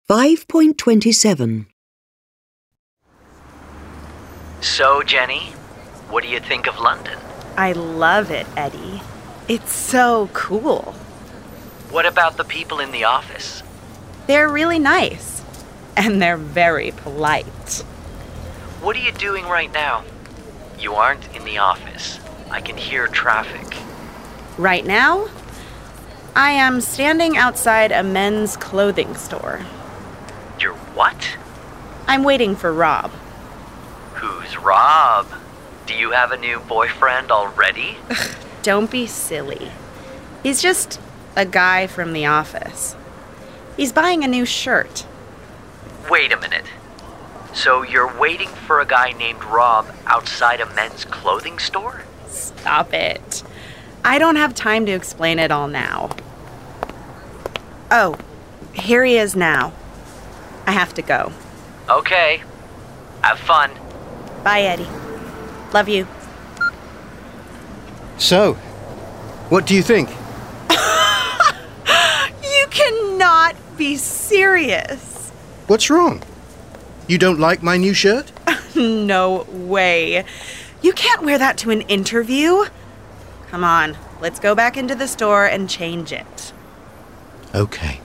5.27. So, Jenny, what do you think of London? I love it, Eddie. It's so cool. What about the people in the office? They're really nice. And they're very polite. What are you doing right now? You aren't in the office. I can hear traffic. Right now, I am standing outside a men's clothing store. You're what? I'm waiting for Rob. Who's Rob? Do you have a new boyfriend already? Don't be silly. He's just a guy from the office. He's buying a new shirt. Wait a minute. So you're waiting for a guy named Rob outside a men's clothing store? Stop it. I don't have time to explain it all now. Oh, here he is now. I have to go. Okay. Have fun. Bye, Eddie. Love you. So, what do you think? You cannot be serious. What's wrong? You don't like my new shirt? No way. You can't wear that to an interview. Come on, let's go back into the store and change it. Okay.